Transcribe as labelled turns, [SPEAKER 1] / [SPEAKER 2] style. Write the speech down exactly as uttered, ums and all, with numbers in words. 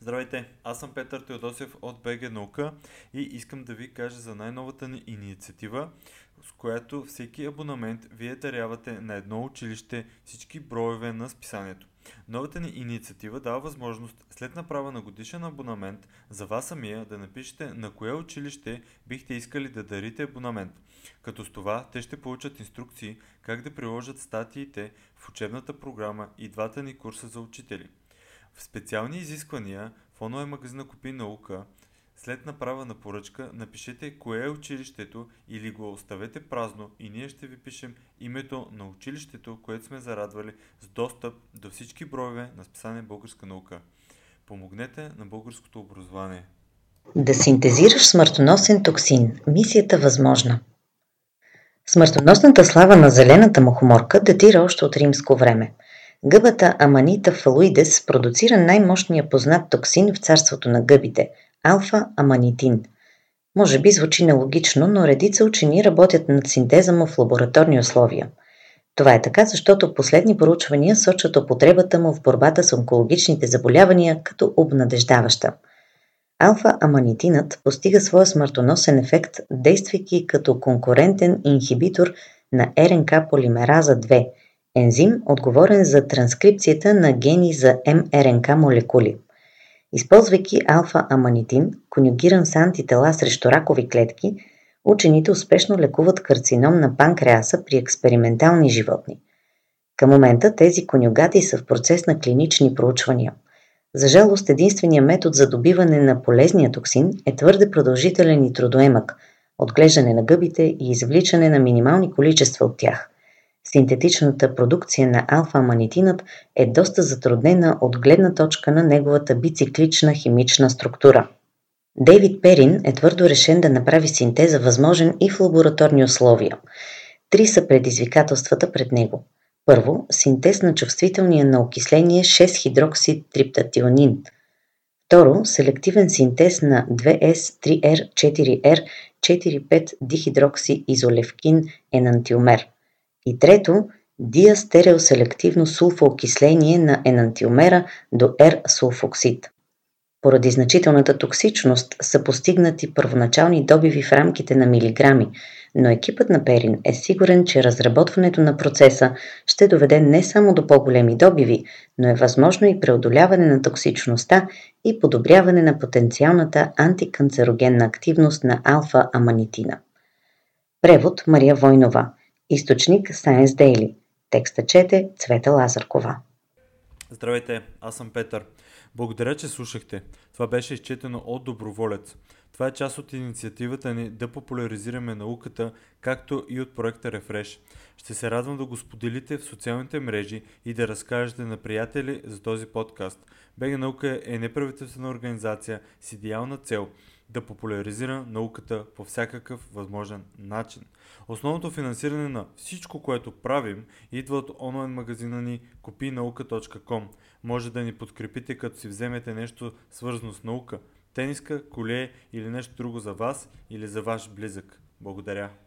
[SPEAKER 1] Здравейте, аз съм Петър Теодосев от би джи Наука и искам да ви кажа за най-новата ни инициатива, с която всеки абонамент вие дарявате на едно училище всички броеве на списанието. Новата ни инициатива дава възможност след направа на годишен абонамент за вас самия да напишете на кое училище бихте искали да дарите абонамент. Като с това те ще получат инструкции как да приложат статиите в учебната програма и двата ни курса за учители. В специални изисквания в онлайн магазина Купи наука, след направа на поръчка, напишете кое е училището или го оставете празно и ние ще ви пишем името на училището, което сме зарадвали с достъп до всички броеве на списание Българска наука. Помогнете на българското образование.
[SPEAKER 2] Да синтезираш смъртоносен токсин. Мисията възможна. Смъртоносната слава на зелената мухоморка датира още от римско време. Гъбата Аманита фалоидес продуцира най-мощния познат токсин в царството на гъбите – алфа-аманитин. Може би звучи нелогично, но редица учени работят над синтеза му в лабораторни условия. Това е така, защото последни проучвания сочат употребата му в борбата с онкологичните заболявания като обнадеждаваща. Алфа-аманитинът постига своя смъртоносен ефект, действайки като конкурентен инхибитор на ер ен ка полимераза две, ензим, отговорен за транскрипцията на гени за ем ер ен ка молекули. Използвайки алфа-аманитин, конюгиран с антитела срещу ракови клетки, учените успешно лекуват карцином на панкреаса при експериментални животни. Към момента тези конюгати са в процес на клинични проучвания. За жалост, единственият метод за добиване на полезния токсин е твърде продължителен и трудоемък – отглеждане на гъбите и извличане на минимални количества от тях. Синтетичната продукция на алфа-аманитинът е доста затруднена от гледна точка на неговата бициклична химична структура. Дейвид Перин е твърдо решен да направи синтеза възможен и в лабораторни условия. Три са предизвикателствата пред него. Първо, синтез на чувствителния на окисление шест-хидрокситриптатионин. Второ, селективен синтез на две ес три ер четири ер четири пет дихидроксиизолевкин енантиомер. И трето, диастереоселективно сулфоокисление на енантиомера до ер-сулфоксид. Поради значителната токсичност са постигнати първоначални добиви в рамките на милиграми, но екипът на Перин е сигурен, че разработването на процеса ще доведе не само до по-големи добиви, но е възможно и преодоляване на токсичността и подобряване на потенциалната антиканцерогенна активност на алфа-аманитина. Превод Мария Войнова. Източник Science Daily. Текста чете Цвета Лазаркова.
[SPEAKER 1] Здравейте, аз съм Петър. Благодаря, че слушахте. Това беше изчетено от доброволец. Това е част от инициативата ни да популяризираме науката, както и от проекта Refresh. Ще се радвам да го споделите в социалните мрежи и да разкажете на приятели за този подкаст. би джи Наука е неправителствена организация с идеална цел да популяризира науката по всякакъв възможен начин. Основното финансиране на всичко, което правим, идва от онлайн магазина ни купи наука точка ком. Може да ни подкрепите, като си вземете нещо свързано с наука, тениска, коле или нещо друго за вас или за ваш близък. Благодаря.